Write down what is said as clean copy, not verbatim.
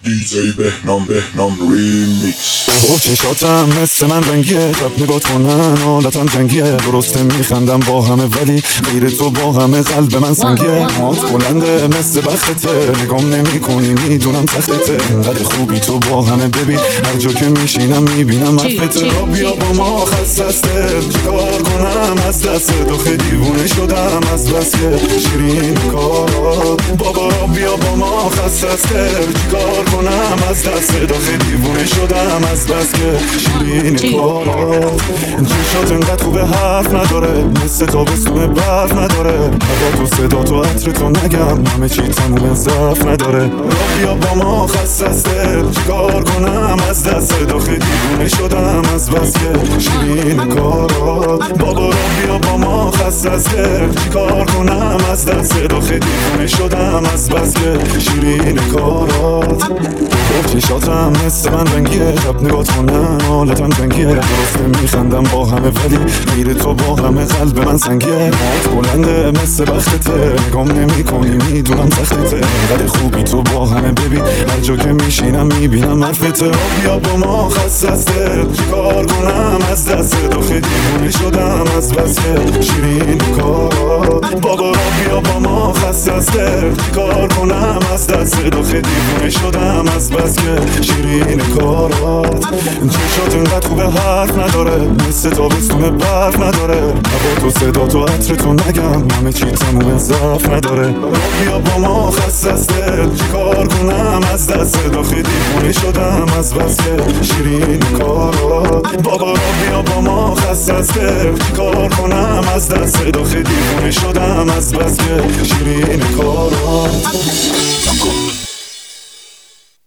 دیجی بهنام ریمیکس. با چشاتم مثل من رنگیه، شب نگاه کنن حالتم جنگیه. درسته میخندم با همه ولی غیر تو با همه قلب من سنگیه. مات بلنده مثل بختته، نگام نمی کنی میدونم تختته. انقدر خوبی تو با همه ببین، هر جا که میشینم میبینم حرفته. بیا با ما خستسته، چیکار کنم از دست دخه دیوونه شدم از بس که شیرین کارات. بابا بیا با ما خستسته، چیکار کنم از دست دخه دیوونه شدم از بس که شیرین کارات. چشات انقدر خوبه حرف نداره، مثل تابستون برف نداره. هوا تو صدا تو عطر تو نگم، همه چی تموم ضعف نداره. بیا با ما خستسته، چیکار کنم از دست دخه دیوونه شدم از بس که شیرین کارات. بابا بیا با ما خستسته، چیکار کنم از دست دخه دیوونه شدم از بس که شیرین کارات. چشاتم مثل من رنگیه، شب نگات کنن حالتم جنگیه. درسته میخندم با همه ولی غیر تو با همه قلب من سنگیه. مات بلنده مثل بختته، نگام نمی کنی میدونم تختته. انقدر خوبی تو با همه ببین، هر جا که میشینم میبینم حرفته. بیا با ما خستسته، چیکار کنم از دست دخه دیوونه شدم از بس که شیرین کارات. بابا بیا با ما خستسته، چیکار کنم از دست دخه دیوونه شدم از بس که شیرین کارات. چشات انقدر خوبه حرف نداره، مثل تابستون برف نداره. هوا تو صدا تو عطر تو نگم، همه چی تموم ضعف نداره. بیا با ما خستسته، چیکار کنم از دست دخه دیوونه شدم از بس که شیرین کارات. بابا بیا با ما خستسته، چیکار کنم از دست دخه دیوونه شدم از بس که شیرین کارات.